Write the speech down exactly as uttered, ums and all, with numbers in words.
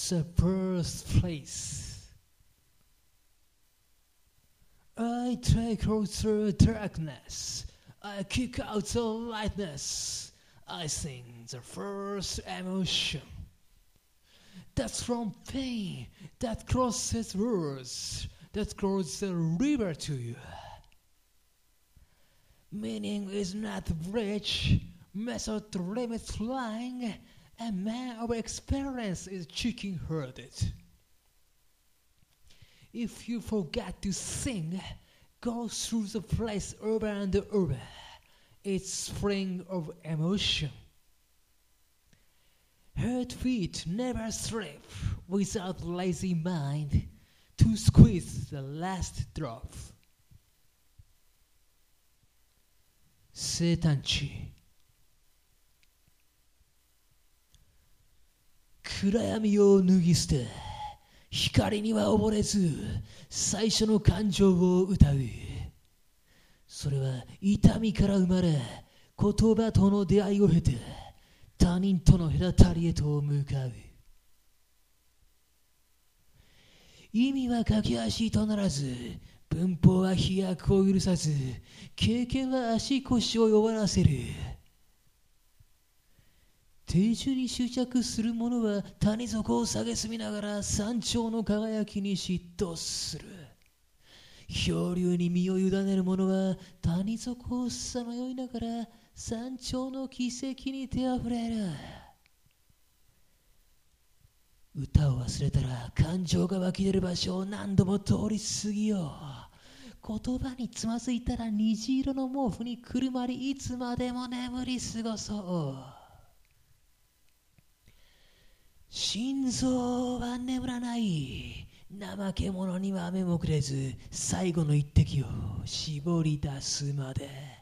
the first place. I take out the darkness. I kick out the lightness. I sing the first emotion. That's from pain that crosses words, that crosses the river to you. Meaning is not rich, method limits flying, a man of experience is chicken herded. If you forget to sing, go through the place over and over. It's spring of emotion. Hurt feet never slip without lazy mind to squeeze the last drop. 生誕地。暗闇を脱ぎ捨て、光には溺れず、最初の感情を歌う。それは痛みから生まれ、言葉との出会いを経て、他人との隔たりへと向かう。意味は駆け足とならず、文法は飛躍を許さず、経験は足腰を弱らせる。定住に執着する者は谷底を蔑みながら山頂の輝きに嫉妬する。漂流に身を委ねる者は谷底をさまよいながら山頂の奇跡に手あふれる。歌を忘れたら感情が湧き出る場所を何度も通り過ぎよう。言葉につまずいたら虹色の毛布にくるまりいつまでも眠り過ごそう。心臓は眠らない。怠け者には目もくれず最後の一滴を絞り出すまで。